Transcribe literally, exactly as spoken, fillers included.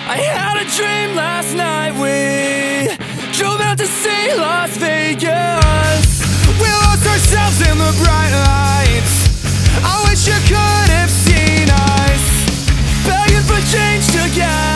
I had a dream last night. We drove out to see Las Vegas. We lost ourselves in the bright lights. I wish you could have seen us begging for change to get